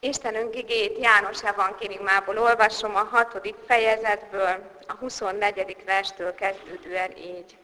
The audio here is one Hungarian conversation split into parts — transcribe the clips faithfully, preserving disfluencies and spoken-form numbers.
Istenünk igéjét János evangéliumából olvasom, a hatodik fejezetből, a huszonnegyedik verstől kezdődően így.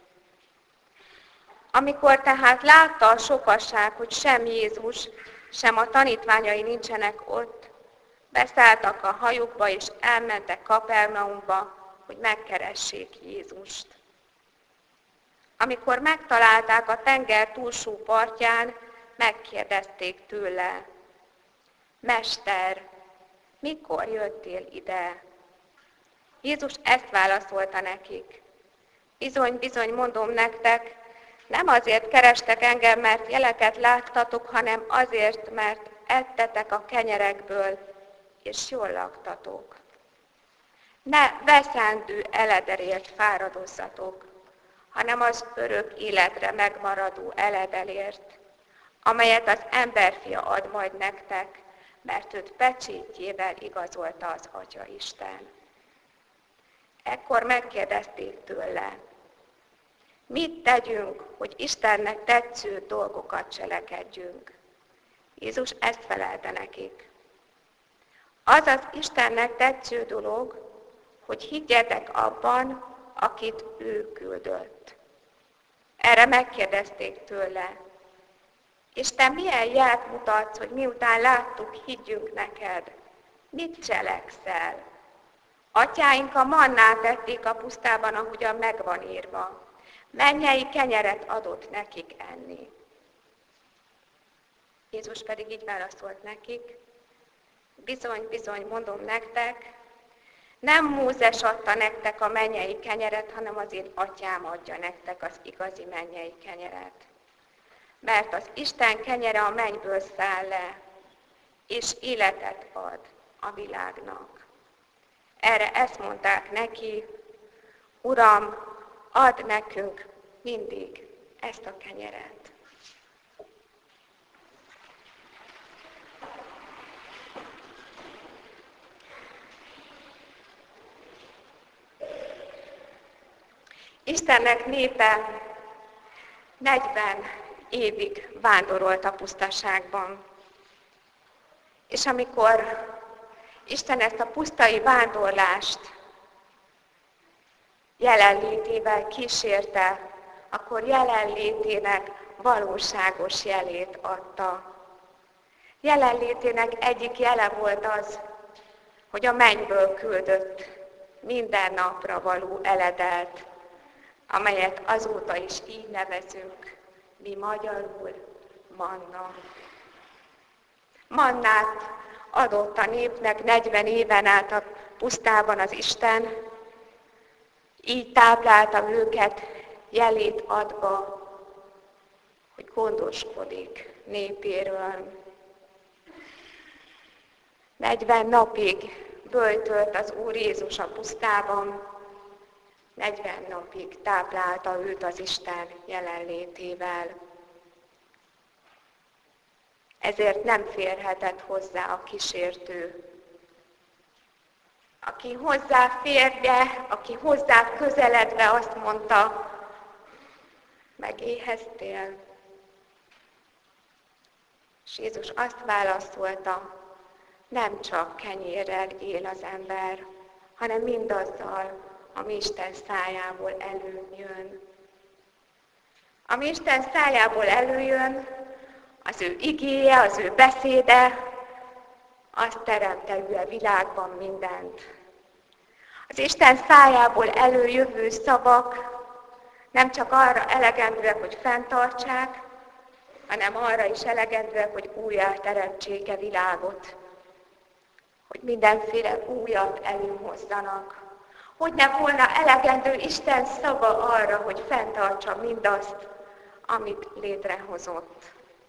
Amikor tehát látta a sokasság, hogy sem Jézus, sem a tanítványai nincsenek ott, beszálltak a hajókba és elmentek Kapernaumba, hogy megkeressék Jézust. Amikor megtalálták a tenger túlsó partján, megkérdezték tőle: Mester, mikor jöttél ide? Jézus ezt válaszolta nekik: Bizony, bizony, mondom nektek, nem azért kerestek engem, mert jeleket láttatok, hanem azért, mert ettetek a kenyerekből, és jól laktatok. Ne veszendő elederért fáradozzatok, hanem az örök életre megmaradó eledelért, amelyet az emberfia ad majd nektek, mert őt pecsétjével igazolta az Atya Isten. Ekkor megkérdezték tőle: Mit tegyünk, hogy Istennek tetsző dolgokat cselekedjünk? Jézus ezt felelte nekik: Az az Istennek tetsző dolog, hogy higgyetek abban, akit ő küldött. Erre megkérdezték tőle: És te milyen jelt mutatsz, hogy miután láttuk, higgyünk neked? Mit cselekszel? Atyáink a mannát ették a pusztában, ahogyan megvan írva. Mennyei kenyeret adott nekik enni. Jézus pedig így válaszolt nekik: Bizony, bizony, mondom nektek, nem Mózes adta nektek a mennyei kenyeret, hanem az én atyám adja nektek az igazi mennyei kenyeret. Mert az Isten kenyere a mennyből száll le, és életet ad a világnak. Erre ezt mondták neki: Uram, add nekünk mindig ezt a kenyeret. Istennek népe negyven évig vándorolt a pusztaságban. És amikor Isten ezt a pusztai vándorlást jelenlétével kísérte, akkor jelenlétének valóságos jelét adta. Jelenlétének egyik jele volt az, hogy a mennyből küldött minden napra való eledelt, amelyet azóta is így nevezünk, mi magyarul manna. Mannát adott a népnek negyven éven át a pusztában az Isten, így táplálta őket jelét adva, hogy gondoskodik népéről. negyven napig böjtölt az Úr Jézus a pusztában, negyven napig táplálta őt az Isten jelenlétével. Ezért nem férhetett hozzá a kísértő. Aki hozzá férje, aki hozzá közeledve azt mondta: megéheztél? És Jézus azt válaszolta: nem csak kenyérrel él az ember, hanem mindazzal, ami Isten szájából előjön. Ami Isten szájából előjön, az ő igéje, az ő beszéde, az teremtő a világban mindent. Az Isten szájából előjövő szavak nem csak arra elegendőek, hogy fenntartsák, hanem arra is elegendőek, hogy újjá teremtsék a világot. Hogy mindenféle újat előhozzanak. Hogy ne volna elegendő Isten szava arra, hogy fenntartsa mindazt, amit létrehozott.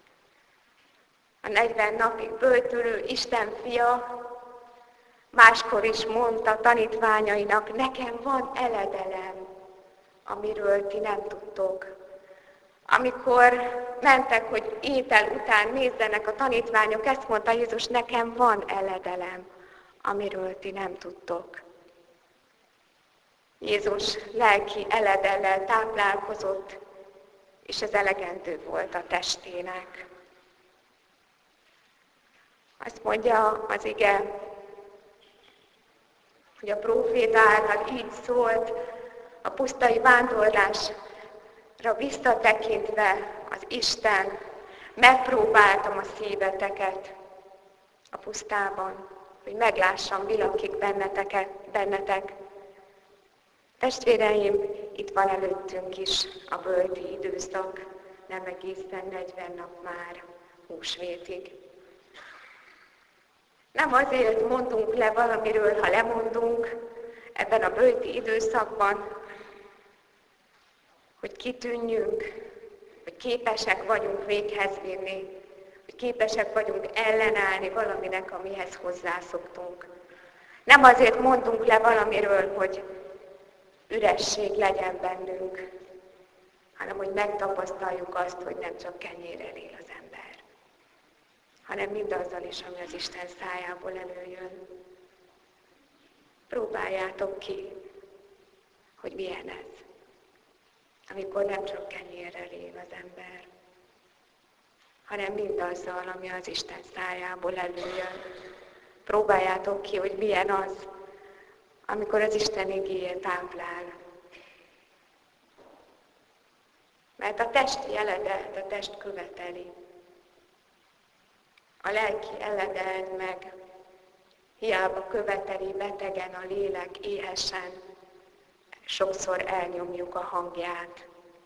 A negyven napig böjtölő Isten fia máskor is mondta tanítványainak: nekem van eledelem, amiről ti nem tudtok. Amikor mentek, hogy étel után nézzenek a tanítványok, ezt mondta Jézus: nekem van eledelem, amiről ti nem tudtok. Jézus lelki eledellel táplálkozott, és ez elegendő volt a testének. Azt mondja az ige, hogy a próféta által így szólt, a pusztai vándorlásra visszatekintve az Isten, megpróbáltam a szíveteket a pusztában, hogy meglássam, mi lakik benneteket, bennetek. Testvéreim, itt van előttünk is a böldi időszak, nem egészen negyven nap már húsvétig. Nem azért mondunk le valamiről, ha lemondunk ebben a böldi időszakban, hogy kitűnjünk, hogy képesek vagyunk véghez vinni, hogy képesek vagyunk ellenállni valaminek, amihez hozzászoktunk. Nem azért mondunk le valamiről, hogy üresség legyen bennünk, hanem hogy megtapasztaljuk azt, hogy nem csak kenyérrel él az ember, hanem mindazzal is, ami az Isten szájából előjön. Próbáljátok ki, hogy milyen ez, amikor nem csak kenyérrel él az ember, hanem mindazzal, ami az Isten szájából előjön. Próbáljátok ki, hogy milyen az, amikor az Isten igéje táplál. Mert a testi eledet a test követeli. A lelki eleded meg hiába követeli betegen a lélek éhesen, sokszor elnyomjuk a hangját.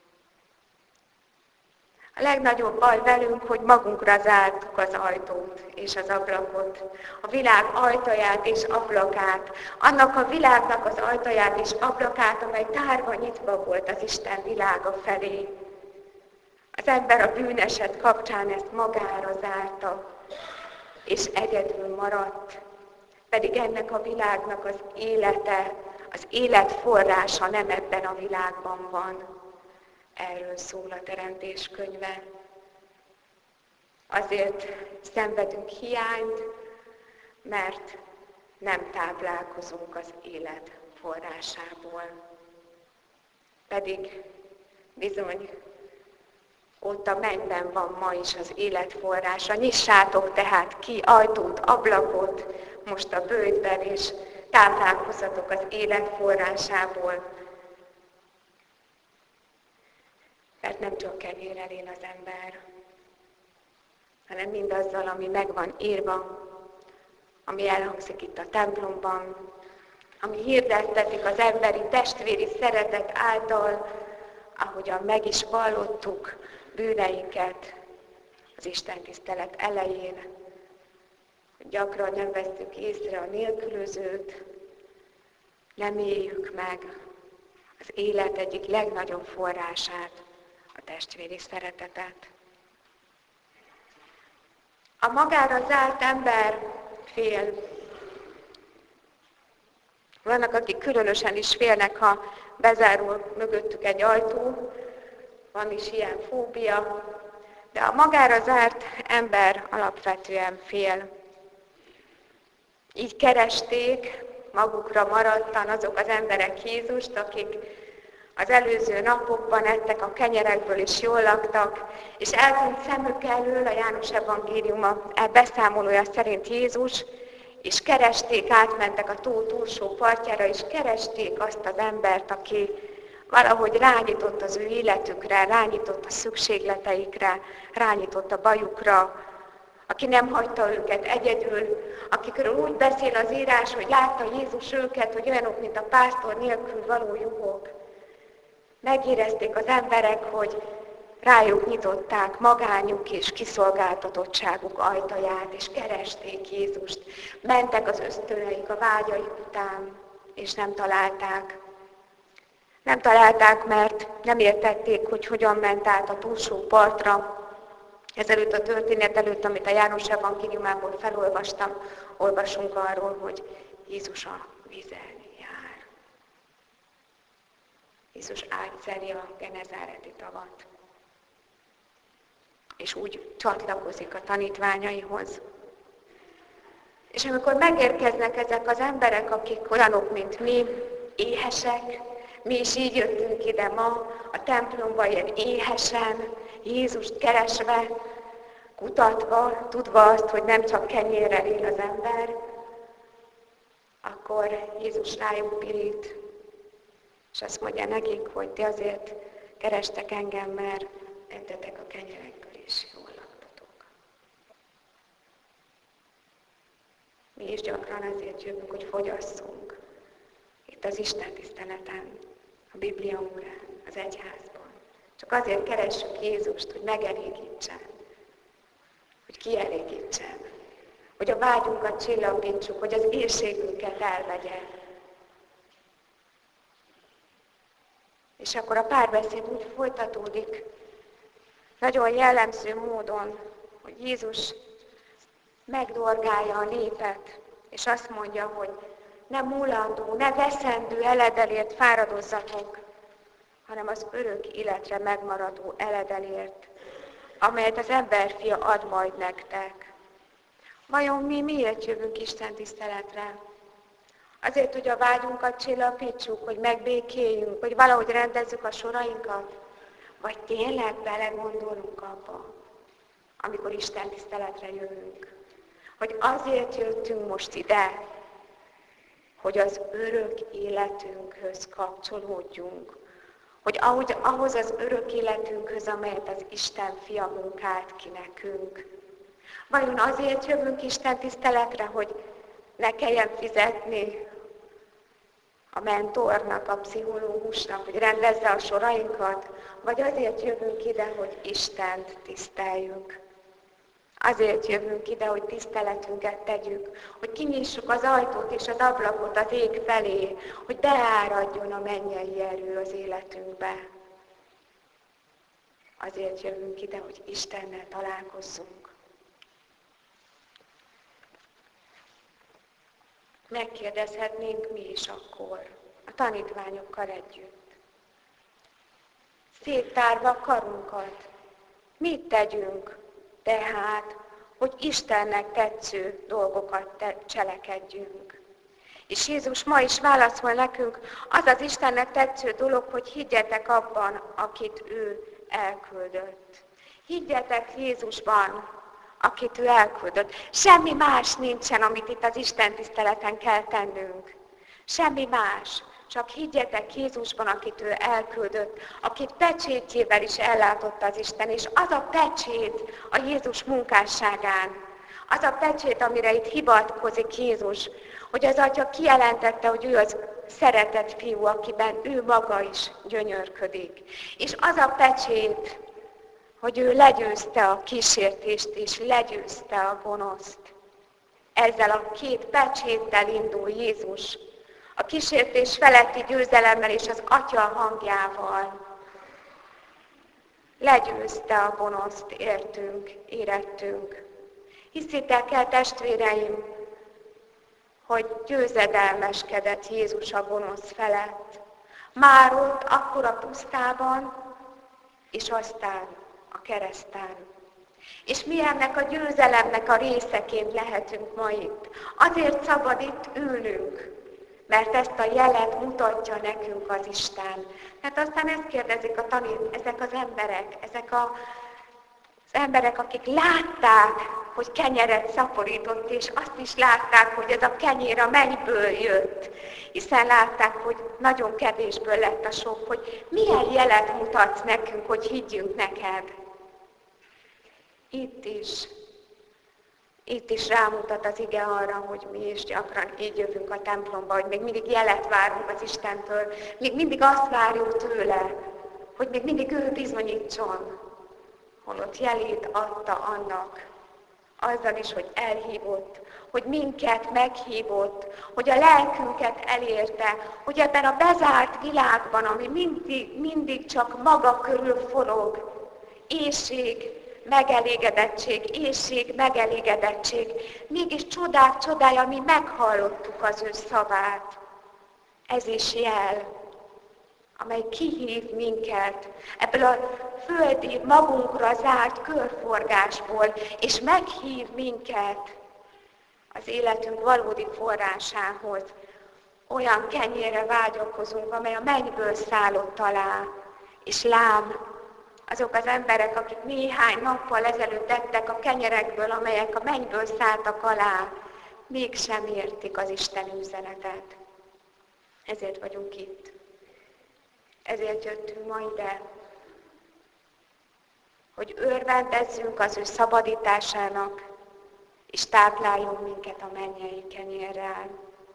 A legnagyobb baj velünk, hogy magunkra zártuk az ajtót és az ablakot, a világ ajtaját és ablakát, annak a világnak az ajtaját és ablakát, amely tárva nyitva volt az Isten világa felé. Az ember a bűneset kapcsán ezt magára zárta, és egyedül maradt, pedig ennek a világnak az élete, az élet forrása nem ebben a világban van. Erről szól a Teremtés könyve. Azért szenvedünk hiányt, mert nem táplálkozunk az élet forrásából. Pedig bizony, ott a mennyben van ma is az élet forrása. Nyissátok tehát ki ajtót, ablakot most a bőjtben, és táplálkozzatok az élet forrásából. Mert nem csak kenyérrel él az ember, hanem mindazzal, ami meg van írva, ami elhangzik itt a templomban, ami hirdettetik az emberi testvéri szeretet által, ahogyan meg is vallottuk bűneinket az Isten tisztelet elején, hogy gyakran nem vesszük észre a nélkülözőt, nem éljük meg az élet egyik legnagyobb forrását, a testvéri szeretetet. A magára zárt ember fél. Vannak, akik különösen is félnek, ha bezárul mögöttük egy ajtó, van is ilyen fóbia, de a magára zárt ember alapvetően fél. Így keresték magukra maradtan azok az emberek Jézust, akik az előző napokban ettek a kenyerekből és jól laktak, és eltűnt szemük elől a János evangéliuma beszámolója szerint Jézus, és keresték, átmentek a tó túlsó partjára, és keresték azt az embert, aki valahogy rányított az ő életükre, rányított a szükségleteikre, rányított a bajukra, aki nem hagyta őket egyedül, akikről úgy beszél az írás, hogy látta Jézus őket, hogy olyanok, mint a pásztor nélkül való juhok. Megérezték az emberek, hogy rájuk nyitották magányuk és kiszolgáltatottságuk ajtaját, és keresték Jézust. Mentek az ösztöneik, a vágyaik után, és nem találták. Nem találták, mert nem értették, hogy hogyan ment át a túlsó partra. Ezelőtt a történet előtt, amit a János evangéliumából felolvastam, olvasunk arról, hogy Jézus a vízen jár. Jézus átszeri a genezáreti tavat, és úgy csatlakozik a tanítványaihoz. És amikor megérkeznek ezek az emberek, akik olyanok, mint mi, éhesek, mi is így jöttünk ide ma a templomba ilyen éhesen, Jézust keresve, kutatva, tudva azt, hogy nem csak kenyérrel él az ember, akkor Jézus rájuk pirít, és azt mondja nekik, hogy ti azért kerestek engem, mert ettetek a kenyerekből, és jól laktatok. Mi is gyakran azért jövünk, hogy fogyasszunk itt az Isten tiszteleten, a Biblia órán, az egyházban. Csak azért keressük Jézust, hogy megelégítsen, hogy kielégítsen, hogy a vágyunkat csillapítsuk, hogy az éhségünket elvegye. És akkor a párbeszéd úgy folytatódik, nagyon jellemző módon, hogy Jézus megdorgálja a népet, és azt mondja, hogy ne múlandó, ne veszendő eledelért fáradozzatok, hanem az örök életre megmaradó eledelért, amelyet az emberfia ad majd nektek. Vajon mi miért jövünk Isten tiszteletre? Azért, hogy a vágyunkat csillapítsuk, hogy megbékéljünk, hogy valahogy rendezzük a sorainkat? Vagy tényleg belegondolunk abba, amikor Isten tiszteletre jövünk? Hogy azért jöttünk most ide, hogy az örök életünkhöz kapcsolódjunk. Hogy ahogy, ahhoz az örök életünkhöz, amelyet az Isten fia munkált ki nekünk. Vajon azért jövünk Isten tiszteletre, hogy ne kelljen fizetni a mentornak, a pszichológusnak, hogy rendezze a sorainkat, vagy azért jövünk ide, hogy Istent tiszteljük. Azért jövünk ide, hogy tiszteletünket tegyük, hogy kinyissuk az ajtót és az ablakot az ég felé, hogy beáradjon a mennyei erő az életünkbe. Azért jövünk ide, hogy Istennel találkozzunk. Megkérdezhetnénk mi is akkor, a tanítványokkal együtt. Széttárva karunkat, mit tegyünk tehát, hogy Istennek tetsző dolgokat te- cselekedjünk. És Jézus ma is válaszol nekünk, az az Istennek tetsző dolog, hogy higgyetek abban, akit ő elküldött. Higgyetek Jézusban, akit ő elküldött. Semmi más nincsen, amit itt az Isten tiszteleten kell tennünk. Semmi más. Csak higgyetek Jézusban, akit ő elküldött, akit pecsétjével is ellátott az Isten, és az a pecsét a Jézus munkásságán, az a pecsét, amire itt hivatkozik Jézus, hogy az Atya kijelentette, hogy ő az szeretett fiú, akiben ő maga is gyönyörködik. És az a pecsét, hogy ő legyőzte a kísértést, és legyőzte a gonoszt. Ezzel a két pecséttel indul Jézus, a kísértés feletti győzelemmel és az Atya hangjával. Legyőzte a gonoszt, értünk, érettünk. Hiszitek el, testvéreim, hogy győzedelmeskedett Jézus a gonosz felett. Már ott, akkor a pusztában, és aztán a kereszten. És mi ennek a győzelemnek a részeként lehetünk ma itt. Azért szabad itt ülnünk, mert ezt a jelet mutatja nekünk az Isten. Tehát aztán ezt kérdezik a tanít, ezek az emberek, ezek a, az emberek, akik látták, hogy kenyeret szaporított, és azt is látták, hogy ez a kenyér a mennyből jött, hiszen látták, hogy nagyon kevésből lett a sok, hogy milyen jelet mutatsz nekünk, hogy higgyünk neked. Itt is, itt is rámutat az ige arra, hogy mi is gyakran így jövünk a templomba, hogy még mindig jelet várunk az Istentől, még mindig azt várjuk tőle, hogy még mindig ő bizonyítson, holott jelét adta annak, azzal is, hogy elhívott, hogy minket meghívott, hogy a lelkünket elérte, hogy ebben a bezárt világban, ami mindig, mindig csak maga körül forog, éhség, megelégedettség, éhség, megelégedettség, mégis csodák csodája, mi meghallottuk az ő szavát. Ez is jel, amely kihív minket ebből a földi, magunkra zárt körforgásból, és meghív minket az életünk valódi forrásához. Olyan kenyérre vágyakozunk, amely a mennyből szállott alá, és lám, azok az emberek, akik néhány nappal ezelőtt ettek a kenyerekből, amelyek a mennyből szálltak alá, mégsem értik az Isten üzenetet. Ezért vagyunk itt. Ezért jöttünk ma ide, hogy örvendezzünk az ő szabadításának, és tápláljon minket a mennyei kenyérrel.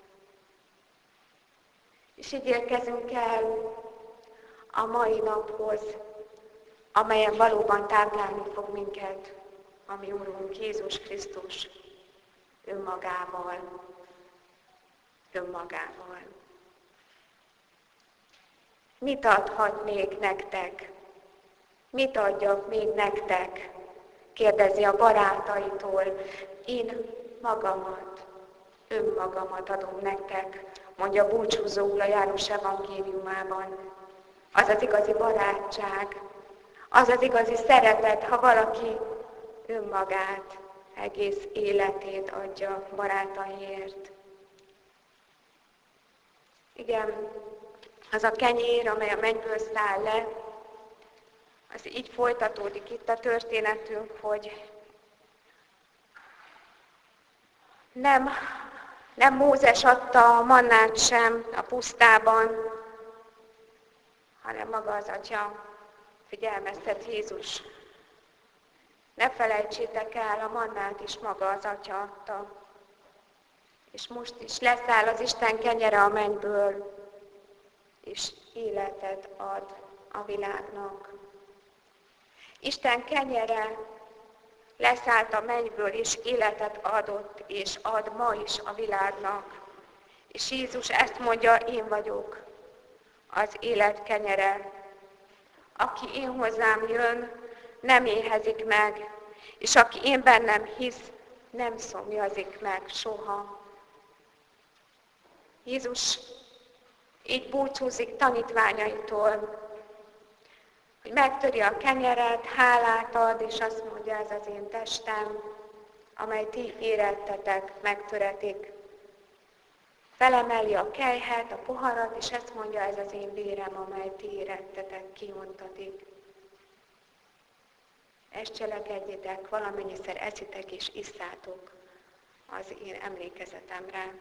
És így érkezünk el a mai naphoz, amelyen valóban táplálni fog minket a mi Urunk Jézus Krisztus önmagával. Önmagával. Mit adhatnék nektek? Mit adjak még nektek? Kérdezi a barátaitól. Én magamat, önmagamat adom nektek, mondja búcsúzóul a János evangéliumában. Az az igazi barátság, az az igazi szeretet, ha valaki önmagát, egész életét adja barátaiért. Igen, az a kenyér, amely a mennyből száll le, az így folytatódik itt a történetünk, hogy nem, nem Mózes adta a mannát sem a pusztában, hanem maga az Atya, figyelmeztet Jézus. Ne felejtsétek el, a mannát is maga az Atya adta. És most is leszáll az Isten kenyere a mennyből, és életet ad a világnak. Isten kenyere leszállt a mennyből, és életet adott, és ad ma is a világnak. És Jézus ezt mondja, én vagyok az élet kenyere. Aki én hozzám jön, nem éhezik meg, és aki én bennem hisz, nem szomjazik meg soha. Jézus így búcsúzik tanítványaitól, hogy megtöri a kenyeret, hálát ad, és azt mondja, ez az én testem, amely ti érettetek, megtöretik. Felemeli a kelyhet, a poharat, és ezt mondja, ez az én vérem, amely ti érettetek, kiontatik. Ezt cselekedjétek, valamennyiszer eszitek és isszátok az én emlékezetemre.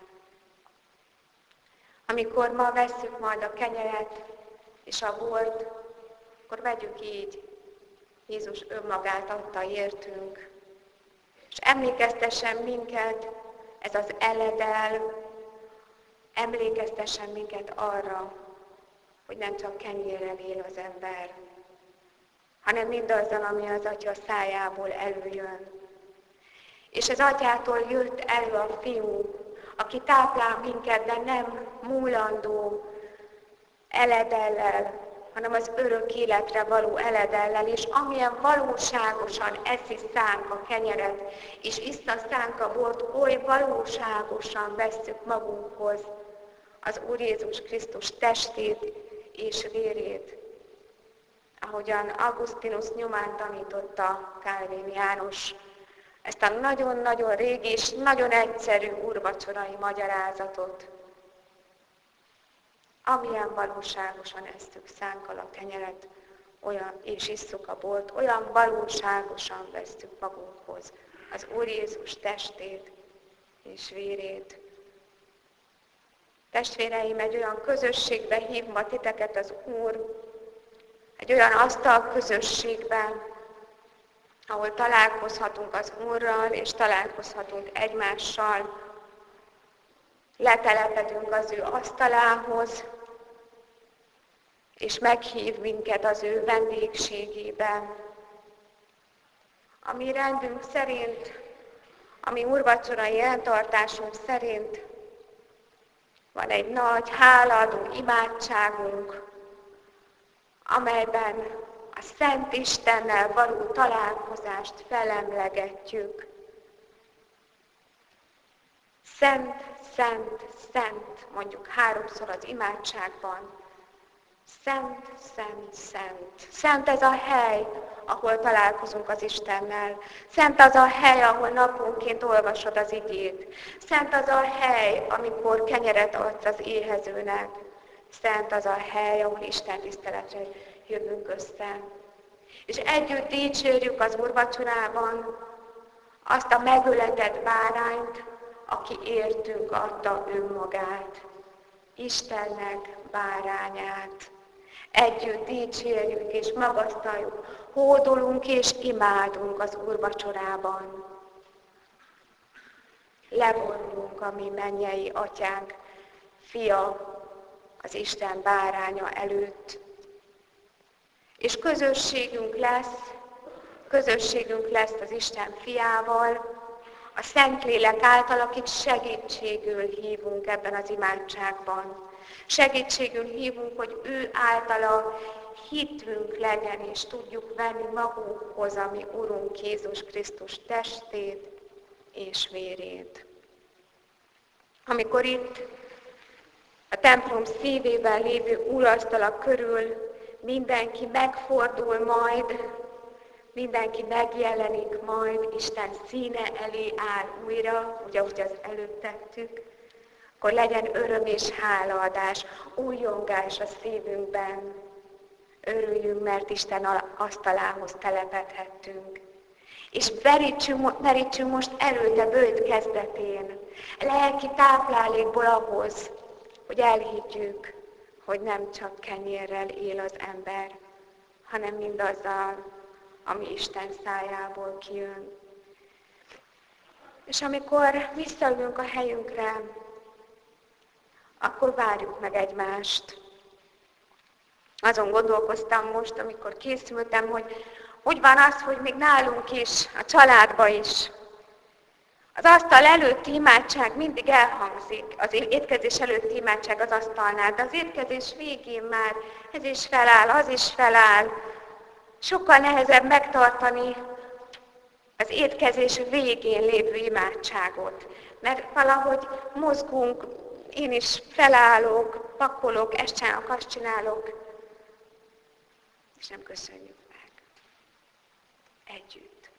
Amikor ma vesszük majd a kenyeret és a bort, akkor vegyük így, Jézus önmagát adta értünk, és emlékeztessen minket, ez az eledel, emlékeztessen minket arra, hogy nem csak kenyérrel él az ember, hanem mindazzal, ami az Atya szájából előjön. És az Atyától jött elő a Fiú, aki táplál minket, de nem múlandó eledellel, hanem az örök életre való eledellel, és amilyen valóságosan eszi szánk a kenyeret, és issza szánk a bort, oly valóságosan vesszük magunkhoz az Úr Jézus Krisztus testét és vérét. Ahogyan Augustinus nyomán tanította Kálvin János, ezt a nagyon-nagyon régi és nagyon egyszerű úrvacsorai magyarázatot, amilyen valóságosan esztük szánkkal a kenyeret, olyan, és isszuk a bort, olyan valóságosan vesztük magunkhoz az Úr Jézus testét és vérét. Testvéreim, egy olyan közösségbe hív ma titeket az Úr, egy olyan asztal közösségben, ahol találkozhatunk az Úrral, és találkozhatunk egymással, letelepedünk az ő asztalához, és meghív minket az ő vendégségébe. A mi rendünk szerint, a mi úrvacsorai rendtartásunk szerint van egy nagy hálaadó imádságunk, amelyben a Szent Istennel való találkozást felemlegetjük. Szent, szent, szent, mondjuk háromszor az imádságban. Szent, szent, szent. Szent ez a hely, ahol találkozunk az Istennel. Szent az a hely, ahol naponként olvasod az igét. Szent az a hely, amikor kenyeret adsz az éhezőnek. Szent az a hely, ahol Isten tiszteletre jövünk össze. És együtt dicsérjük az úrvacsorában azt a megöletett bárányt, aki értünk adta önmagát, Istennek bárányát. Együtt dicsérjük és magasztaljuk, hódolunk és imádunk az úrvacsorában. Levonulunk a mi mennyei atyánk, fia, az Isten báránya előtt. És közösségünk lesz, közösségünk lesz az Isten fiával, a Szentlélek által, akit segítségül hívunk ebben az imádságban. Segítségül hívunk, hogy ő általa hitünk legyen, és tudjuk venni magunkhoz a mi Urunk Jézus Krisztus testét és vérét. Amikor itt a templom szívében lévő úrasztalak körül mindenki megfordul majd, mindenki megjelenik majd, Isten színe elé áll újra, ugye ahogy az előtt tettük, akkor legyen öröm és hálaadás, újjongás a szívünkben. Örüljünk, mert Isten asztalához telepedhettünk. És verítsünk, verítsünk most előtte bőjt kezdetén, lelki táplálékból ahhoz, hogy elhiggyük, hogy nem csak kenyérrel él az ember, hanem mindazzal, ami Isten szájából kijön. És amikor visszaülünk a helyünkre, akkor várjuk meg egymást. Azon gondolkoztam most, amikor készültem, hogy hogy van az, hogy még nálunk is, a családban is. Az asztal előtti imádság mindig elhangzik, az étkezés előtti imádság az asztalnál, de az étkezés végén már ez is feláll, az is feláll. Sokkal nehezebb megtartani az étkezés végén lévő imádságot, mert valahogy mozgunk, én is felállok, pakolok, ezt csinálok, azt csinálok, és nem köszönjük meg. Együtt.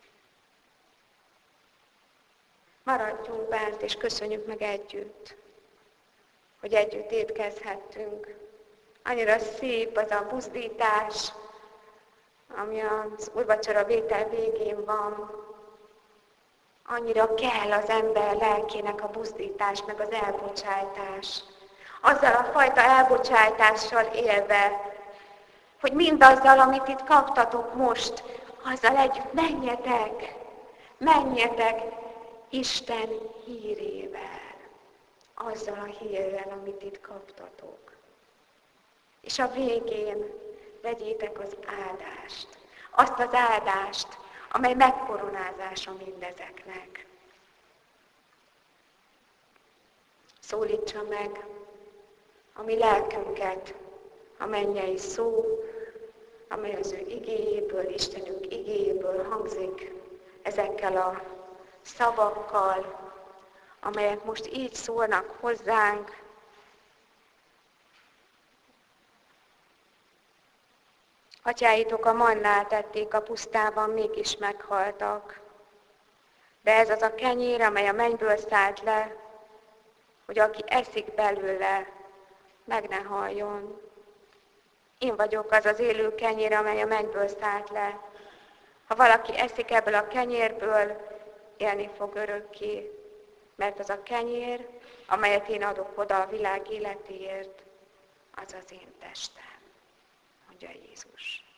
Maradjunk bent, és köszönjük meg együtt, hogy együtt étkezhettünk. Annyira szép az a buzdítás, ami az úrvacsora vétel végén van. Annyira kell az ember lelkének a buzdítás, meg az elbocsájtás. Azzal a fajta elbocsájtással élve, hogy mindazzal, amit itt kaptatok most, azzal együtt menjetek, menjetek Isten hírével, azzal a hírrel, amit itt kaptatok. És a végén vegyétek az áldást, azt az áldást, amely megkoronázása mindezeknek. Szólítsa meg a mi lelkünket a mennyei szó, amely az ő igéjéből, Istenünk igéjéből hangzik, ezekkel a szavakkal, amelyek most így szólnak hozzánk. Atyáitok a mannát ették a pusztában, mégis meghaltak. De ez az a kenyér, amely a mennyből szállt le, hogy aki eszik belőle, meg ne haljon. Én vagyok az az élő kenyér, amely a mennyből szállt le. Ha valaki eszik ebből a kenyérből, élni fog örökké, mert az a kenyér, amelyet én adok oda a világ életéért, az az én testem, mondja Jézus.